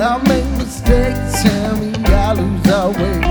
I make mistakes, tell me I lose our way.